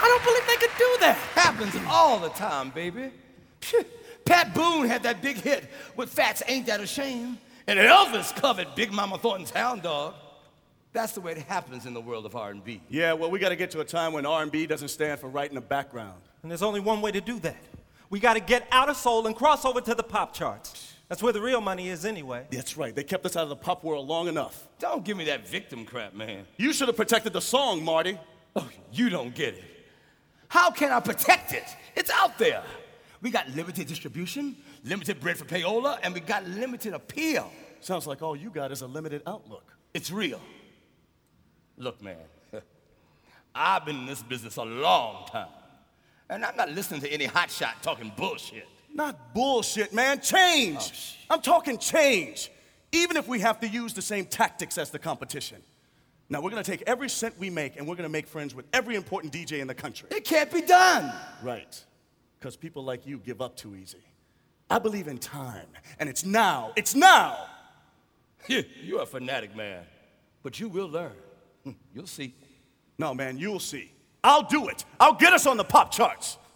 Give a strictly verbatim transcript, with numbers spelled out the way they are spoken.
don't believe they could do that. Happens all the time, baby. Phew. Pat Boone had that big hit with Fats Ain't That a Shame, and Elvis covered Big Mama Thornton's Hound Dog. That's the way it happens in the world of R and B. Yeah, well, we got to get to a time when R and B doesn't stand for right in the background. And there's only one way to do that. We got to get out of soul and cross over to the pop charts. That's where the real money is anyway. That's right. They kept us out of the pop world long enough. Don't give me that victim crap, man. You should have protected the song, Marty. Oh, you don't get it. How can I protect it? It's out there. We got limited distribution, limited bread for payola, and we got limited appeal. Sounds like all you got is a limited outlook. It's real. Look, man, I've been in this business a long time, and I'm not listening to any hotshot talking bullshit. Not bullshit, man. Change. Oh, I'm talking change. Even if we have to use the same tactics as the competition. Now, we're going to take every cent we make, and we're going to make friends with every important D J in the country. It can't be done. Right. Because people like you give up too easy. I believe in time, and it's now. It's now. You're a fanatic, man. But you will learn. You'll see. No, man, you'll see. I'll do it. I'll get us on the pop charts.